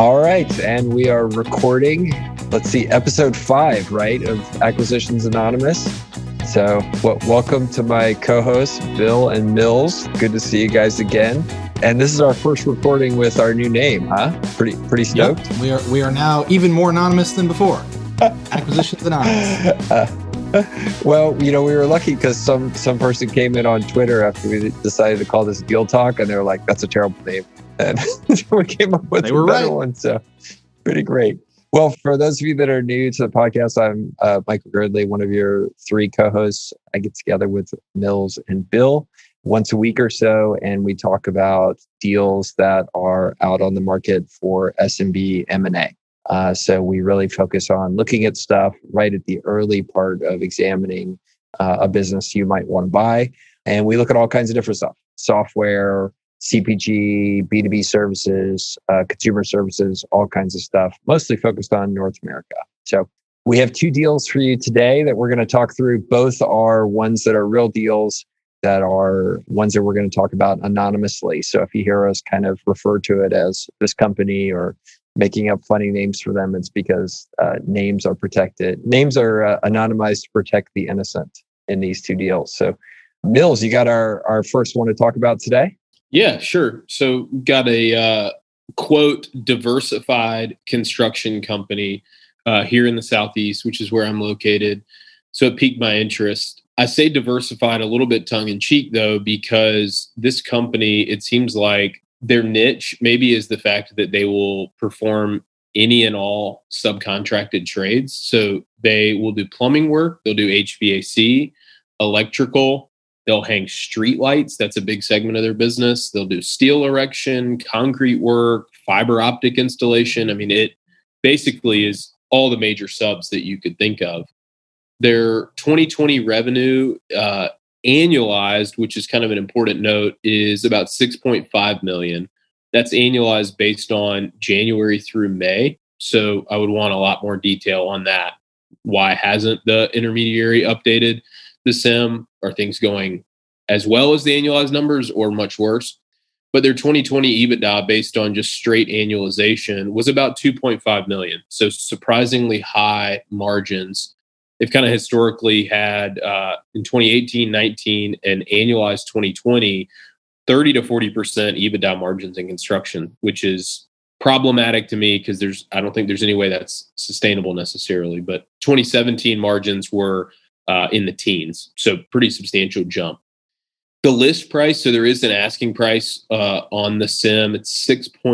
All right, and we are recording, let's see, episode 5, right, of Acquisitions Anonymous. So welcome to my co-hosts, Bill and Mills. Good to see you guys again. And this is our first recording with our new name, huh? Pretty stoked? Yep. We are now even more anonymous than before. Acquisitions Anonymous. Well, we were lucky because some person came in on Twitter after we decided to call this Deal Talk, and they were like, that's a terrible name. And we came up with a better one. So pretty great. Well, for those of you that are new to the podcast, I'm Michael Girdley, one of your 3 co-hosts. I get together with Mills and Bill once a week or so, and we talk about deals that are out on the market for SMB M&A. So we really focus on looking at stuff right at the early part of examining a business you might want to buy. And we look at all kinds of different stuff: software, CPG, B2B services, consumer services, all kinds of stuff, mostly focused on North America. So we have 2 deals for you today that we're going to talk through. Both are ones that are real deals, that are ones that we're going to talk about anonymously. So if you hear us kind of refer to it as this company or making up funny names for them, it's because names are protected. Names are anonymized to protect the innocent in these 2 deals. So Mills, you got our first one to talk about today? Yeah, sure. So got a quote diversified construction company here in the Southeast, which is where I'm located. So it piqued my interest. I say diversified a little bit tongue in cheek, though, because this company, it seems like their niche maybe is the fact that they will perform any and all subcontracted trades. So they will do plumbing work, they'll do HVAC, electrical, they'll hang street lights. That's a big segment of their business. They'll do steel erection, concrete work, fiber optic installation. I mean, it basically is all the major subs that you could think of. Their 2020 revenue annualized, which is kind of an important note, is about $6.5 million. That's annualized based on January through May. So I would want a lot more detail on that. Why hasn't the intermediary updated the SIM? Are things going as well as the annualized numbers or much worse? But their 2020 EBITDA based on just straight annualization was about 2.5 million. So surprisingly high margins. They've kind of historically had in 2018, 19 and annualized 2020, 30 to 40% EBITDA margins in construction, which is problematic to me because I don't think there's any way that's sustainable necessarily. But 2017 margins were in the teens. So pretty substantial jump. The list price, so there is an asking price on the SIM. It's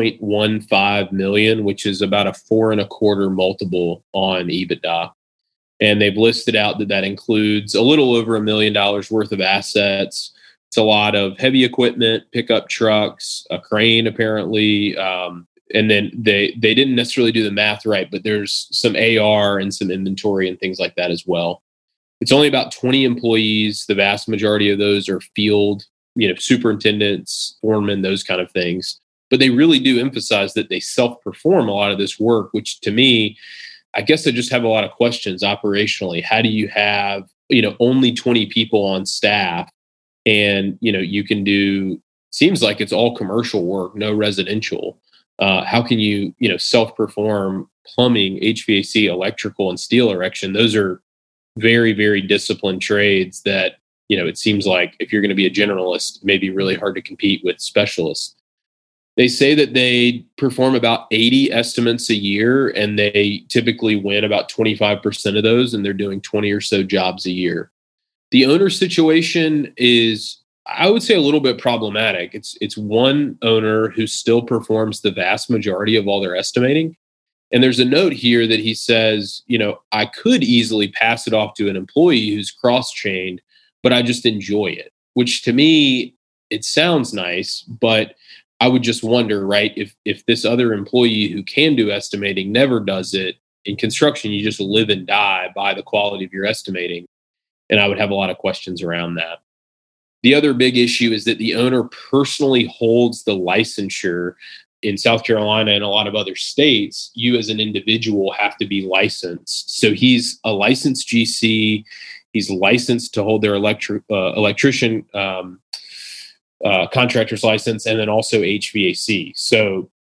$6.15 million, which is about a 4.25 multiple on EBITDA. And they've listed out that includes a little over $1 million worth of assets. It's a lot of heavy equipment, pickup trucks, a crane apparently. And then they didn't necessarily do the math right, but there's some AR and some inventory and things like that as well. It's only about 20 employees. The vast majority of those are field, superintendents, foremen, those kind of things. But they really do emphasize that they self-perform a lot of this work, which to me, I guess I just have a lot of questions operationally. How do you have, only 20 people on staff and, you can do, seems like it's all commercial work, no residential. How can you, self-perform plumbing, HVAC, electrical, and steel erection? Those are very, very disciplined trades that, it seems like if you're going to be a generalist, it may be really hard to compete with specialists. They say that they perform about 80 estimates a year, and they typically win about 25% of those, and they're doing 20 or so jobs a year. The owner situation is, I would say, a little bit problematic. It's one owner who still performs the vast majority of all their estimating. And there's a note here that he says, I could easily pass it off to an employee who's cross-trained, but I just enjoy it, which to me, it sounds nice, but I would just wonder, right, if this other employee who can do estimating never does it. In construction, you just live and die by the quality of your estimating. And I would have a lot of questions around that. The other big issue is that the owner personally holds the licensure. In South Carolina and a lot of other states, you as an individual have to be licensed. So he's a licensed GC. He's licensed to hold their electrician contractor's license, and then also HVAC. So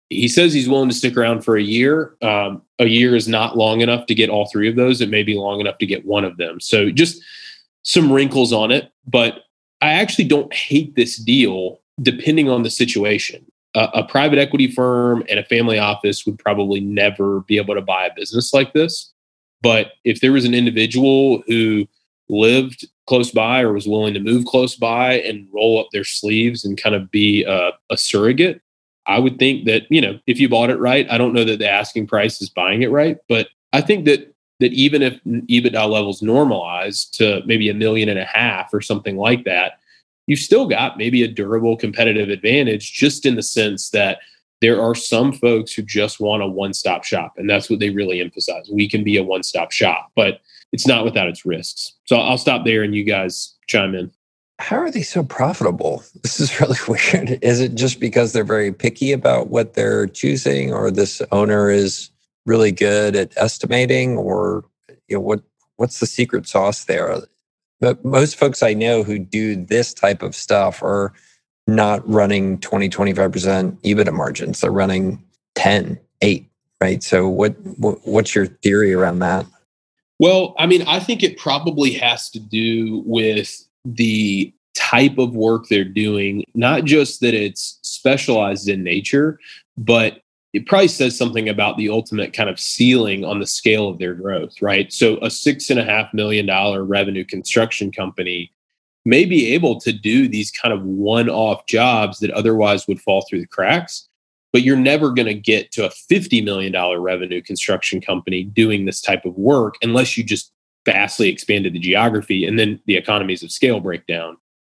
he says he's willing to stick around for a year. A year is not long enough to get all three of those. It may be long enough to get one of them. So just some wrinkles on it. But I actually don't hate this deal depending on the situation. A private equity firm and a family office would probably never be able to buy a business like this. But if there was an individual who lived close by or was willing to move close by and roll up their sleeves and kind of be a surrogate, I would think that, if you bought it right, I don't know that the asking price is buying it right, but I think that even if EBITDA levels normalize to maybe $1.5 million or something like that, you've still got maybe a durable competitive advantage, just in the sense that there are some folks who just want a one-stop shop, and that's what they really emphasize. We can be a one-stop shop, but it's not without its risks. So I'll stop there and you guys chime in. How are they so profitable? This is really weird. Is it just because they're very picky about what they're choosing, or this owner is really good at estimating, or what's the secret sauce there? But most folks I know who do this type of stuff are not running 20, 25% EBITDA margins. They're running 10, 8, right? So what's your theory around that? Well, I mean, I think it probably has to do with the type of work they're doing, not just that it's specialized in nature, but it probably says something about the ultimate kind of ceiling on the scale of their growth, right? So a $6.5 million revenue construction company may be able to do these kind of one-off jobs that otherwise would fall through the cracks, but you're never going to get to a $50 million revenue construction company doing this type of work unless you just vastly expanded the geography, and then the economies of scale break down.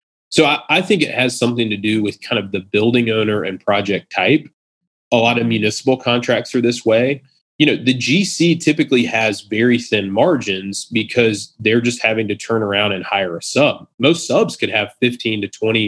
So I think it has something to do with kind of the building owner and project type. A lot of municipal contracts are this way. The GC typically has very thin margins because they're just having to turn around and hire a sub. Most subs could have 15 to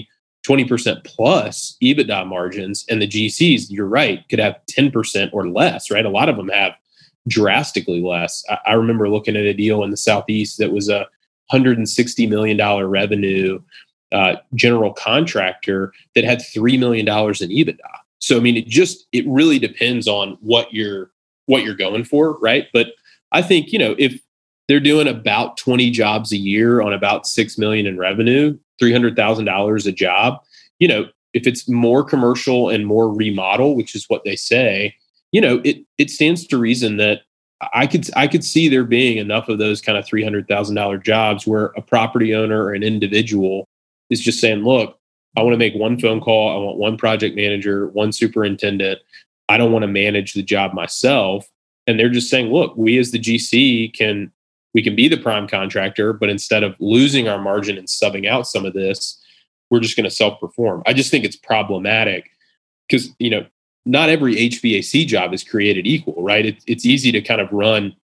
20% plus EBITDA margins, and the GCs, you're right, could have 10% or less, right? A lot of them have drastically less. I remember looking at a deal in the Southeast that was a $160 million revenue general contractor that had $3 million in EBITDA. So, I mean, it really depends on what you're going for, right? But I think, if they're doing about 20 jobs a year on about $6 million in revenue, $300,000 a job, if it's more commercial and more remodel, which is what they say, it stands to reason that I could see there being enough of those kind of $300,000 jobs where a property owner or an individual is just saying, look, I want to make one phone call. I want one project manager, one superintendent. I don't want to manage the job myself. And they're just saying, look, we as the GC we can be the prime contractor, but instead of losing our margin and subbing out some of this, we're just going to self-perform. I just think it's problematic because, not every HVAC job is created equal, right? It's easy to kind of run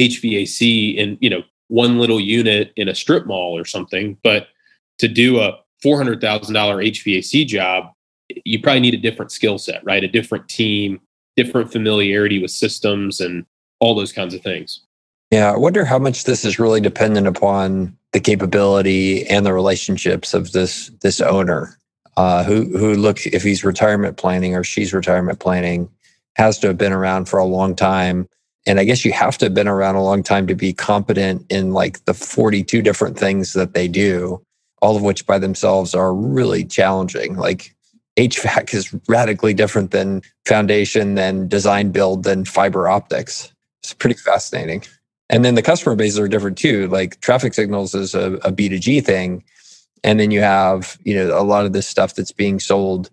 HVAC in, one little unit in a strip mall or something, but to do a $400,000 HVAC job, you probably need a different skill set, right? A different team, different familiarity with systems and all those kinds of things. Yeah, I wonder how much this is really dependent upon the capability and the relationships of this owner, who look, if he's retirement planning or she's retirement planning, has to have been around for a long time. And I guess you have to have been around a long time to be competent in like the 42 different things that they do, all of which by themselves are really challenging. Like HVAC is radically different than foundation, than design build, than fiber optics. It's pretty fascinating. And then the customer bases are different too. Like traffic signals is a B2G thing. And then you have, a lot of this stuff that's being sold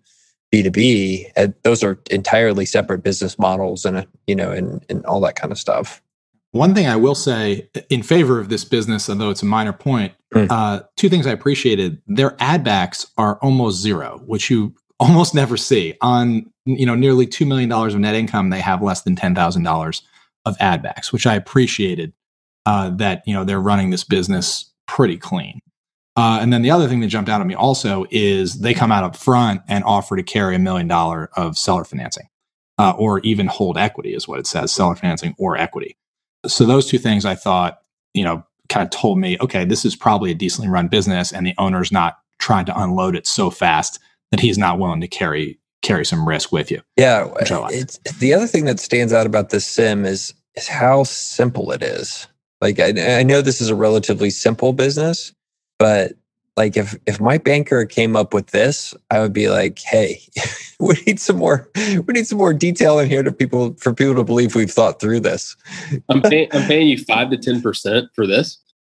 B2B. And those are entirely separate business models and all that kind of stuff. One thing I will say in favor of this business, although it's a minor point, two things I appreciated. Their ad backs are almost zero, which you almost never see. On nearly $2 million of net income, they have less than $10,000 of ad backs, which I appreciated that they're running this business pretty clean. And then the other thing that jumped out at me also is they come out up front and offer to carry $1 million of seller financing, or even hold equity is what it says, seller financing or equity. So those two things I thought, kind of told me, okay, this is probably a decently run business and the owner's not trying to unload it so fast that he's not willing to carry carry some risk with you. Yeah. It's the other thing that stands out about this sim is how simple it is. Like, I know this is a relatively simple business, but like if my banker came up with this, I would be like, hey, we need some more detail in here for people to believe we've thought through this. I'm paying you 5 to 10% for this.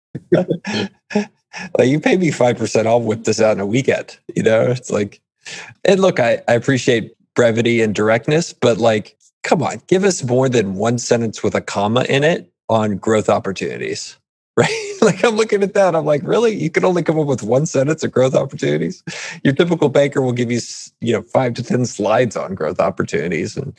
Like, you pay me 5%, I'll whip this out in a weekend. It's like, and look, I appreciate brevity and directness, but like, come on, give us more than one sentence with a comma in it on growth opportunities, right? Like, I'm looking at that, I'm like, really? You can only come up with one sentence of growth opportunities? Your typical banker will give you, 5 to 10 slides on growth opportunities and,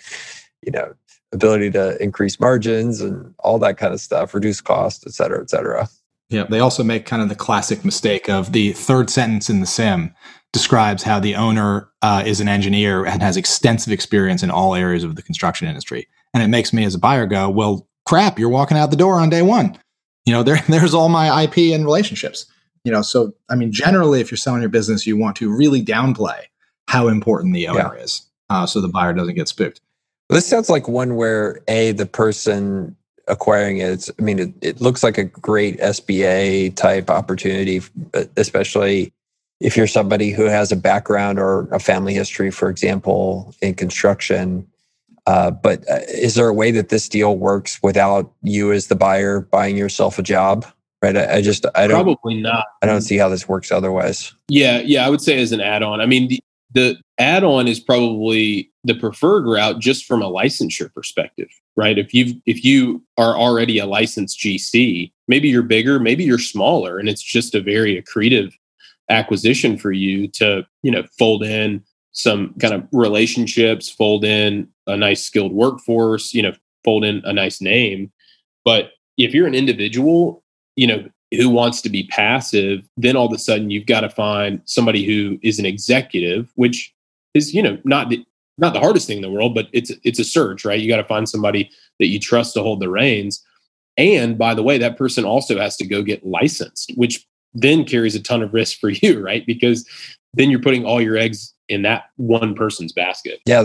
ability to increase margins and all that kind of stuff, reduce cost, et cetera, et cetera. Yeah, they also make kind of the classic mistake of the third sentence in the sim describes how the owner is an engineer and has extensive experience in all areas of the construction industry. And it makes me as a buyer go, well, crap, you're walking out the door on day one. There's all my IP and relationships. So, I mean, generally, if you're selling your business, you want to really downplay how important the owner is so the buyer doesn't get spooked. This sounds like one where, the person acquiring it, it looks like a great SBA type opportunity, especially if you're somebody who has a background or a family history, for example, in construction. But is there a way that this deal works without you as the buyer buying yourself a job? Right? I don't probably not. I don't see how this works otherwise. Yeah. I would say as an add-on. I mean, the add-on is probably the preferred route just from a licensure perspective, right? If you are already a licensed GC, maybe you're bigger, maybe you're smaller, and it's just a very accretive acquisition for you to, fold in some kind of relationships, fold in a nice skilled workforce, fold in a nice name. But if you're an individual, who wants to be passive, then all of a sudden you've got to find somebody who is an executive, which is, not the hardest thing in the world, but it's a search, right? You got to find somebody that you trust to hold the reins. And by the way, that person also has to go get licensed, which then carries a ton of risk for you, right? Because then you're putting all your eggs in that one person's basket. Yeah,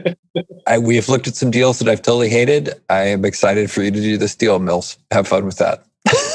we have looked at some deals that I've totally hated. I am excited for you to do this deal, Mills. Have fun with that.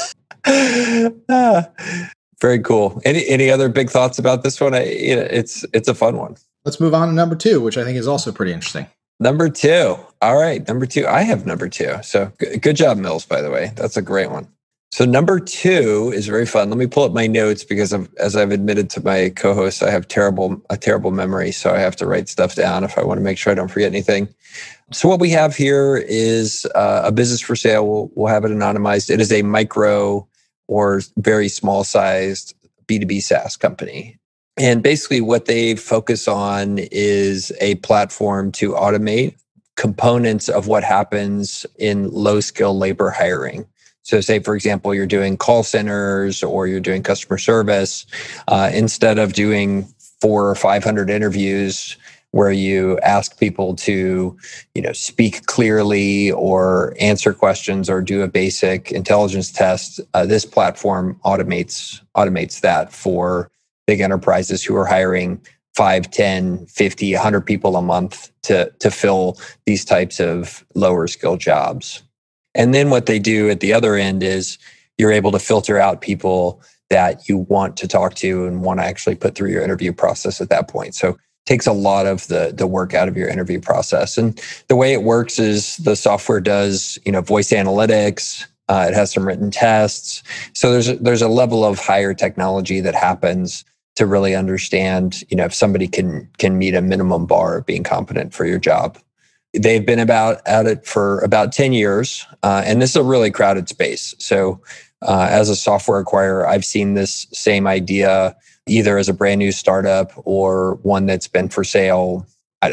Very cool. Any other big thoughts about this one? It's a fun one. Let's move on to number 2, which I think is also pretty interesting. Number 2. All right, number 2. I have number 2. So good job, Mills. By the way, that's a great one. So number 2 is very fun. Let me pull up my notes because as I've admitted to my co-hosts, I have a terrible memory. So I have to write stuff down if I want to make sure I don't forget anything. So what we have here is a business for sale. We'll have it anonymized. It is a micro or very small sized B2B SaaS company. And basically what they focus on is a platform to automate components of what happens in low skill labor hiring. So say, for example, you're doing call centers or you're doing customer service, instead of doing 400 or 500 interviews where you ask people to, speak clearly or answer questions or do a basic intelligence test, this platform automates that for big enterprises who are hiring 5, 10, 50, 100 people a month to fill these types of lower skill jobs. And then what they do at the other end is you're able to filter out people that you want to talk to and want to actually put through your interview process at that point. So it takes a lot of the work out of your interview process. And the way it works is the software does, voice analytics. It has some written tests. So there's a level of higher technology that happens to really understand, if somebody can meet a minimum bar of being competent for your job. They've been at it for about 10 years, and this is a really crowded space. So as a software acquirer, I've seen this same idea either as a brand new startup or one that's been for sale,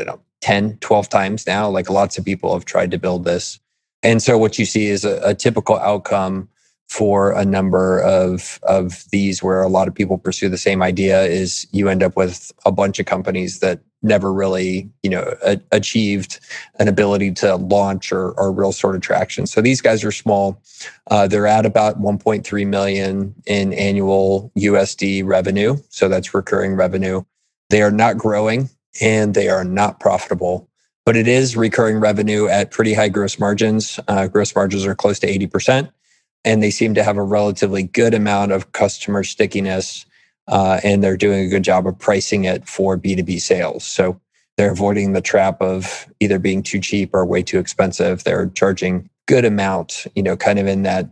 10, 12 times now. Like lots of people have tried to build this. And so what you see is a typical outcome for a number of these where a lot of people pursue the same idea is you end up with a bunch of companies that never really, achieved an ability to launch or real sort of traction. So these guys are small. They're at about 1.3 million in annual USD revenue. So that's recurring revenue. They are not growing. and they are not profitable. But it is recurring revenue at pretty high gross margins. Gross margins are close to 80%, and they seem to have a relatively good amount of customer stickiness, and they're doing a good job of pricing it for B2B sales. So they're avoiding the trap of either being too cheap or way too expensive. They're charging good amount, kind of in that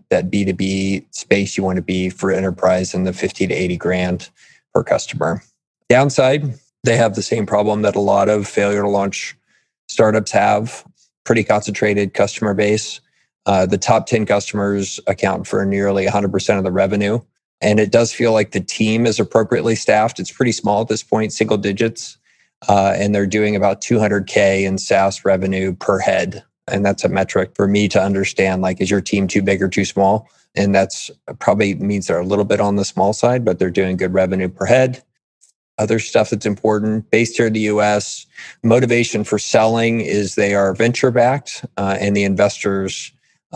B2B space you want to be for enterprise in the 50 to 80 grand per customer. Downside, they have the same problem that a lot of failure to launch startups have, pretty concentrated customer base. The top 10 customers account for nearly 100% of the revenue. And it does feel like the team is appropriately staffed. It's pretty small at this point, single digits. And they're doing about $200K in SaaS revenue per head. And that's a metric for me to understand, like, is your team too big or too small? And that's probably means they're a little bit on the small side, but they're doing good revenue per head. Other stuff that's important, based here in the US, motivation for selling is they are venture-backed and the investors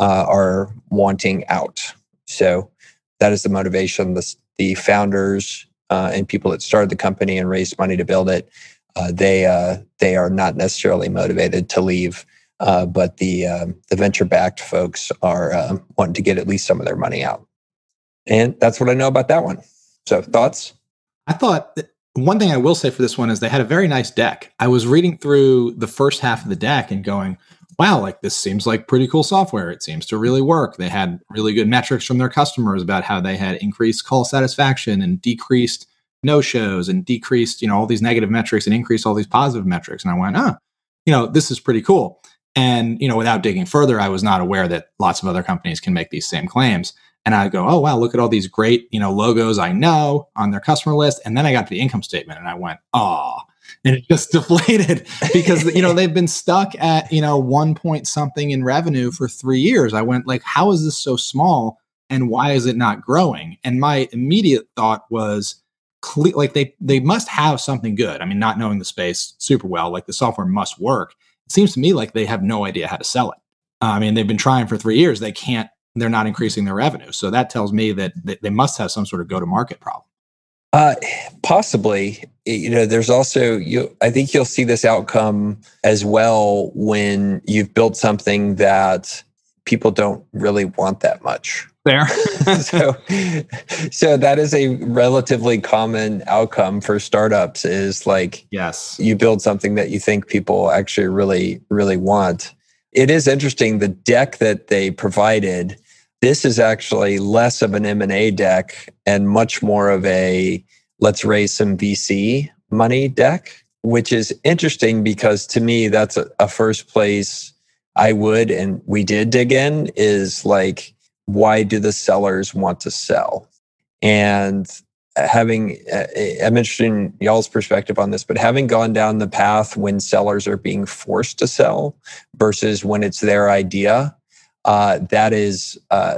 are wanting out. So that is the motivation. The founders and people that started the company and raised money to build it, they are not necessarily motivated to leave, but the venture-backed folks are wanting to get at least some of their money out. And that's what I know about that one. So thoughts? I thought one thing I will say for this one is they had a very nice deck. I was reading through the first half of the deck and going, wow, like this seems like pretty cool software. It seems to really work. They had really good metrics from their customers about how they had increased call satisfaction and decreased no-shows and decreased, all these negative metrics and increased all these positive metrics. And I went, this is pretty cool. And, without digging further, I was not aware that lots of other companies can make these same claims. And I go, oh, wow, look at all these great, logos I know on their customer list. And then I got to the income statement and I went, oh, and it just deflated because, they've been stuck at, 1 point something in revenue for 3 years. I went like, how is this so small and why is it not growing? And my immediate thought was like they must have something good. I mean, not knowing the space super well, like the software must work. It seems to me like they have no idea how to sell it. They've been trying for 3 years. They're not increasing their revenue. So that tells me that they must have some sort of go-to-market problem. Possibly. There's also, I think you'll see this outcome as well when you've built something that people don't really want that much. Fair. So that is a relatively common outcome for startups is like, yes, you build something that you think people actually really, really want. It is interesting, the deck that they provided, this is actually less of an M&A deck and much more of a let's raise some VC money deck, which is interesting because to me, that's a first place I would, and we did dig in, is like, why do the sellers want to sell? And I'm interested in y'all's perspective on this, but having gone down the path when sellers are being forced to sell versus when it's their idea, that is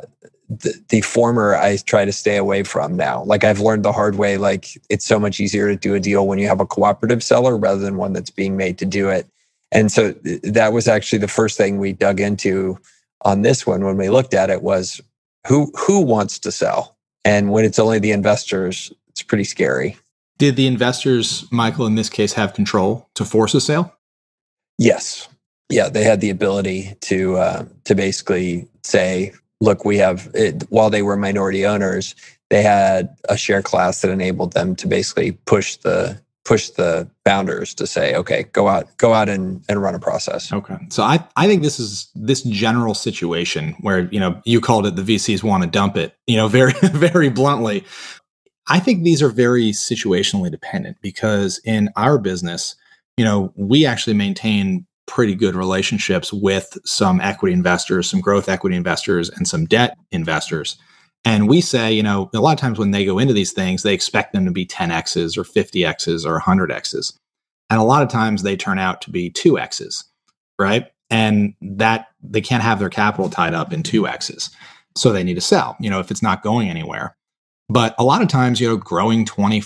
the former I try to stay away from now. Like I've learned the hard way, like it's so much easier to do a deal when you have a cooperative seller rather than one that's being made to do it. And so that was actually the first thing we dug into on this one when we looked at it was who wants to sell? And when it's only the investors, it's pretty scary. Did the investors, Michael, in this case, have control to force a sale? Yes. Yeah, they had the ability to basically say, look, we have it, while they were minority owners, they had a share class that enabled them to basically push the founders to say, okay, go out and run a process. Okay. So I think this general situation where, you called it the VCs want to dump it, very, very bluntly. I think these are very situationally dependent because in our business, we actually maintain pretty good relationships with some equity investors, some growth equity investors, and some debt investors. And we say, a lot of times when they go into these things, they expect them to be 10Xs or 50Xs or 100Xs. And a lot of times they turn out to be 2Xs, right? And that they can't have their capital tied up in 2Xs. So they need to sell, if it's not going anywhere. But a lot of times, growing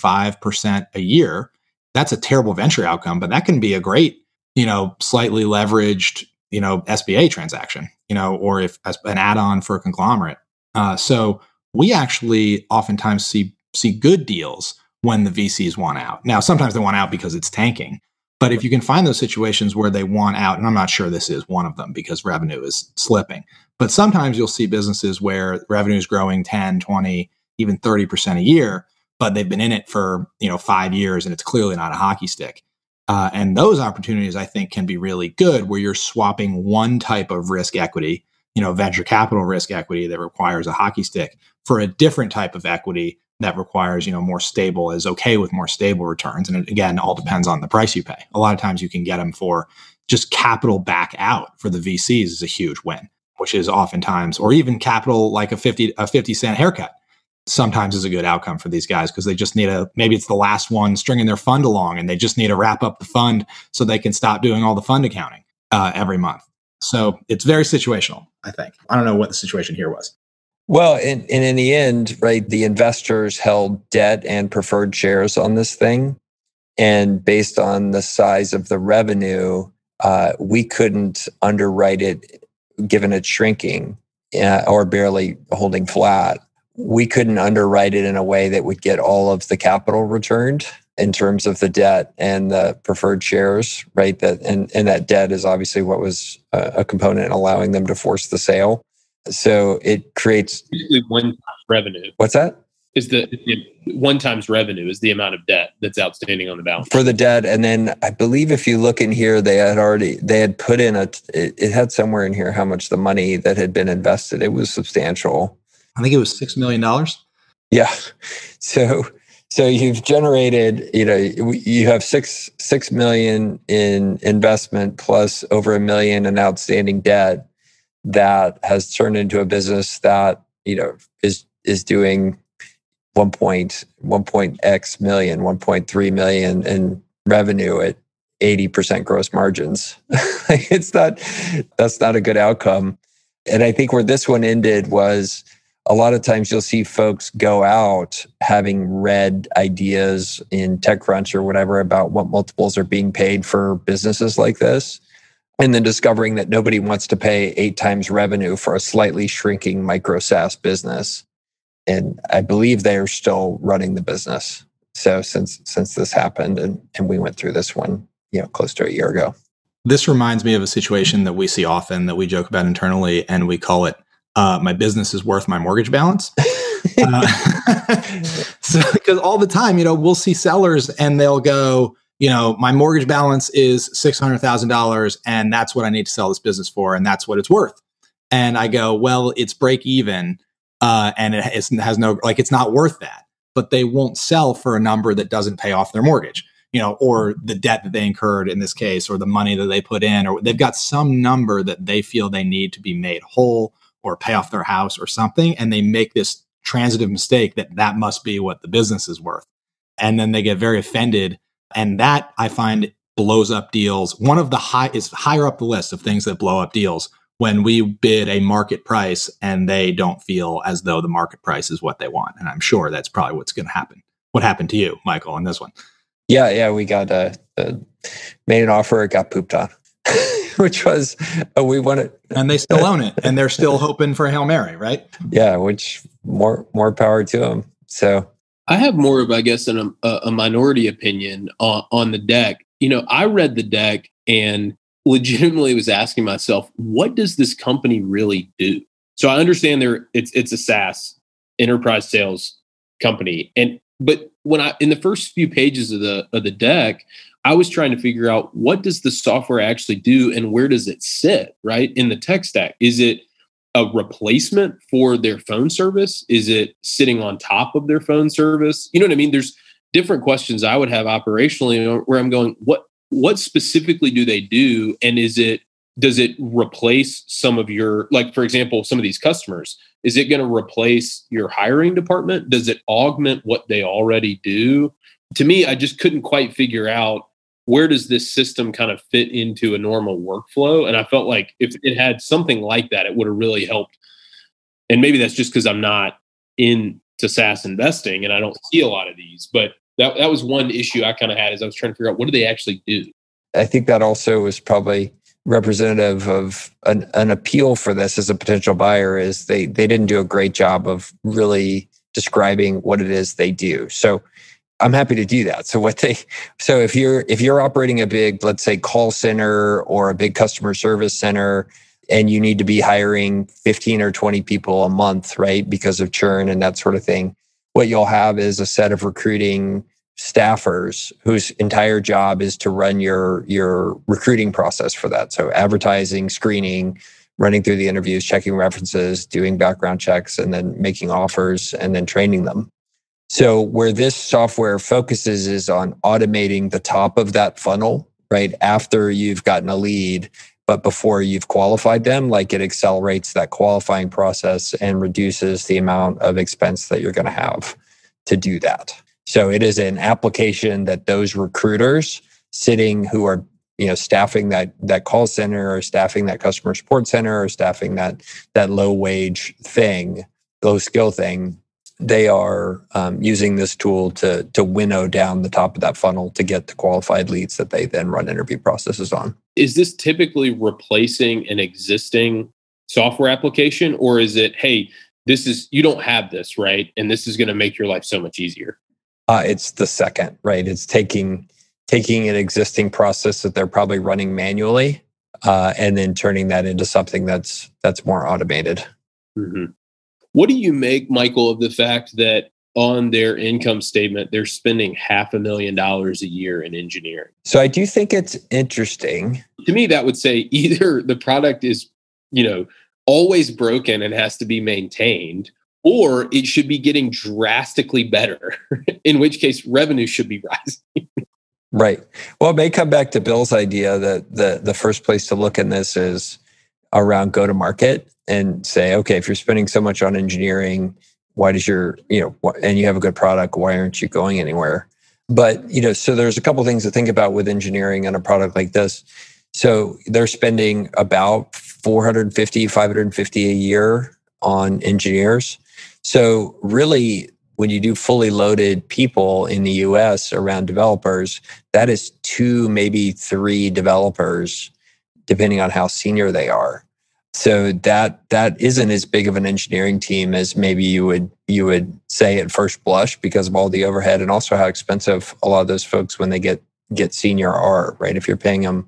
25% a year, that's a terrible venture outcome, but that can be a great, slightly leveraged, SBA transaction, or if as an add-on for a conglomerate. So we actually oftentimes see good deals when the VCs want out. Now, sometimes they want out because it's tanking, But if you can find those situations where they want out, and I'm not sure this is one of them because revenue is slipping, but sometimes you'll see businesses where revenue is growing 10, 20, even 30% a year, but they've been in it for 5 years and it's clearly not a hockey stick. And those opportunities, I think, can be really good where you're swapping one type of risk equity, venture capital risk equity that requires a hockey stick for a different type of equity that requires, more stable, is okay with more stable returns. And it, again, all depends on the price you pay. A lot of times you can get them for just capital back out for the VCs is a huge win, which is oftentimes, or even capital like a 50 cent haircut sometimes is a good outcome for these guys because they just need maybe it's the last one stringing their fund along and they just need to wrap up the fund so they can stop doing all the fund accounting every month. So it's very situational, I think. I don't know what the situation here was. Well, and in the end, right, the investors held debt and preferred shares on this thing. And based on the size of the revenue, we couldn't underwrite it given it shrinking or barely holding flat. We couldn't underwrite it in a way that would get all of the capital returned in terms of the debt and the preferred shares, right? And that debt is obviously what was a component in allowing them to force the sale. So it creates usually one revenue. What's that? Is the one times revenue is the amount of debt that's outstanding on the balance for the debt. And then I believe if you look in here, they had put in it had somewhere in here how much the money that had been invested. It was substantial. I think it was $6 million. Yeah. So you've generated, you have six million in investment plus over $1 million in outstanding debt that has turned into a business that, is doing 1.3 million in revenue at 80% gross margins. That's not a good outcome. And I think where this one ended was a lot of times you'll see folks go out having read ideas in TechCrunch or whatever about what multiples are being paid for businesses like this, and then discovering that nobody wants to pay 8 times revenue for a slightly shrinking micro SaaS business. And I believe they are still running the business. So since this happened and we went through this one, close to a year ago. This reminds me of a situation that we see often that we joke about internally, and we call it my business is worth my mortgage balance. So because all the time, we'll see sellers and they'll go, my mortgage balance is $600,000 and that's what I need to sell this business for. And that's what it's worth. And I go, well, it's break even. And it has no, it's not worth that, but they won't sell for a number that doesn't pay off their mortgage, or the debt that they incurred in this case, or the money that they put in, or they've got some number that they feel they need to be made whole or pay off their house or something. And they make this transitive mistake that must be what the business is worth. And then they get very offended. And that I find blows up deals. One of the is higher up the list of things that blow up deals when we bid a market price and they don't feel as though the market price is what they want. And I'm sure that's probably what's going to happen. What happened to you, Michael, on this one? Yeah. We got made an offer, it got pooped on, which was, we wanted. And they still own it. And they're still hoping for Hail Mary, right? Yeah, which more power to them. So I have more of, I guess, a minority opinion on the deck. I read the deck and legitimately was asking myself, what does this company really do? So I understand it's a SaaS enterprise sales company, but when in the first few pages of the deck, I was trying to figure out what does the software actually do and where does it sit, right, in the tech stack? Is it a replacement for their phone service? Is it sitting on top of their phone service? You know what I mean? There's different questions I would have operationally where I'm going, what specifically do they do? And does it replace some of your, for example, some of these customers? Is it going to replace your hiring department? Does it augment what they already do? To me, I just couldn't quite figure out where does this system kind of fit into a normal workflow? And I felt like if it had something like that, it would have really helped. And maybe that's just because I'm not into SaaS investing and I don't see a lot of these, but that was one issue I kind of had as I was trying to figure out what do they actually do? I think that also was probably representative of an appeal for this as a potential buyer is they didn't do a great job of really describing what it is they do. So I'm happy to do that. So if you're operating a big, let's say, call center or a big customer service center, and you need to be hiring 15 or 20 people a month, right, because of churn and that sort of thing, what you'll have is a set of recruiting staffers whose entire job is to run your recruiting process for that. So advertising, screening, running through the interviews, checking references, doing background checks, and then making offers and then training them. So where this software focuses is on automating the top of that funnel, right? After you've gotten a lead, but before you've qualified them, like it accelerates that qualifying process and reduces the amount of expense that you're going to have to do that. So it is an application that those recruiters sitting who are, staffing that call center or staffing that customer support center or staffing that low wage thing, low skill thing, they are using this tool to winnow down the top of that funnel to get the qualified leads that they then run interview processes on. Is this typically replacing an existing software application, or is it, hey, you don't have this, right? And this is going to make your life so much easier? It's the second, right? It's taking an existing process that they're probably running manually and then turning that into something that's more automated. Mm-hmm. What do you make, Michael, of the fact that on their income statement, they're spending $500,000 a year in engineering? So I do think it's interesting. To me, that would say either the product is, always broken and has to be maintained, or it should be getting drastically better, in which case revenue should be rising. Right. Well, it may come back to Bill's idea that the first place to look in this is around go-to-market and say, okay, if you're spending so much on engineering, why does and you have a good product, why aren't you going anywhere? But, so there's a couple of things to think about with engineering on a product like this. So they're spending about $450 a year on engineers. So really, when you do fully loaded people in the US around developers, that is 2, maybe 3 developers, depending on how senior they are. So that isn't as big of an engineering team as maybe you would say at first blush, because of all the overhead and also how expensive a lot of those folks when they get senior are, right? If you're paying them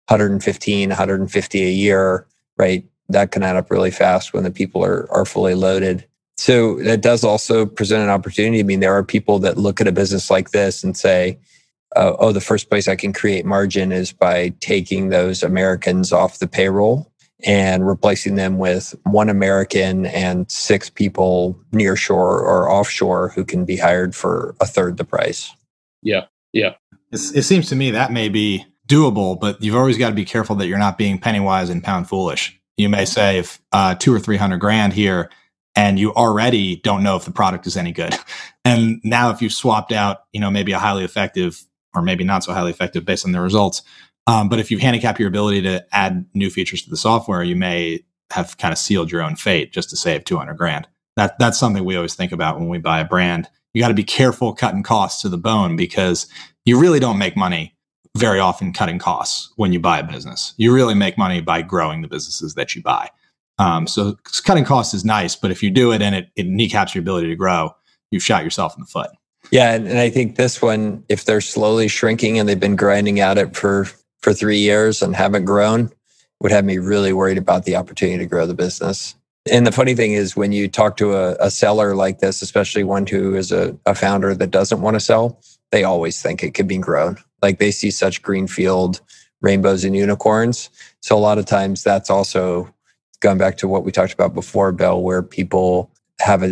$150 a year, right, that can add up really fast when the people are fully loaded. So that does also present an opportunity. I mean, there are people that look at a business like this and say, the first place I can create margin is by taking those Americans off the payroll and replacing them with 1 American and 6 people near shore or offshore who can be hired for a third the price. Yeah. It seems to me that may be doable, but you've always got to be careful that you're not being penny wise and pound foolish. You may save $200,000 or $300,000 here, and you already don't know if the product is any good. And now if you've swapped out, maybe a highly effective or maybe not so highly effective based on the results. But if you handicap your ability to add new features to the software, you may have kind of sealed your own fate just to save $200,000. That's something we always think about when we buy a brand. You got to be careful cutting costs to the bone, because you really don't make money very often cutting costs when you buy a business. You really make money by growing the businesses that you buy. So cutting costs is nice, but if you do it and it kneecaps your ability to grow, you've shot yourself in the foot. Yeah, and I think this one, if they're slowly shrinking and they've been grinding at it for 3 years and haven't grown, would have me really worried about the opportunity to grow the business. And the funny thing is, when you talk to a seller like this, especially one who is a founder that doesn't want to sell, they always think it could be grown. Like they see such greenfield rainbows and unicorns. So a lot of times that's also going back to what we talked about before, Bill, where people have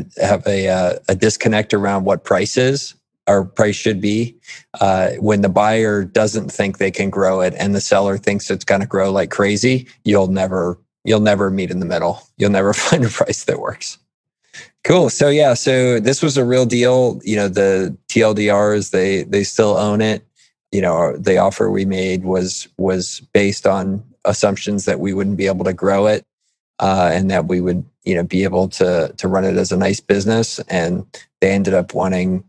a disconnect around what price is or price should be. When the buyer doesn't think they can grow it and the seller thinks it's going to grow like crazy, you'll never meet in the middle. You'll never find a price that works. Cool. So this was a real deal. The TLDRs, they still own it. The offer we made was based on assumptions that we wouldn't be able to grow it, and that we would, be able to run it as a nice business. And they ended up wanting,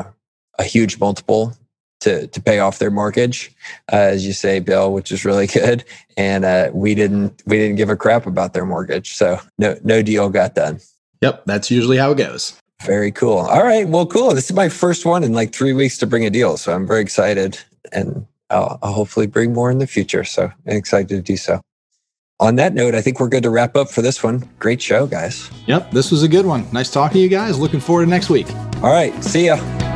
a huge multiple to pay off their mortgage, as you say, Bill, which is really good. And we didn't give a crap about their mortgage, so no deal got done. Yep, that's usually how it goes. Very cool. All right. Well, cool. This is my first one in like 3 weeks to bring a deal. So I'm very excited, and I'll hopefully bring more in the future. So I'm excited to do so. On that note, I think we're good to wrap up for this one. Great show, guys. Yep. This was a good one. Nice talking to you guys. Looking forward to next week. All right. See ya.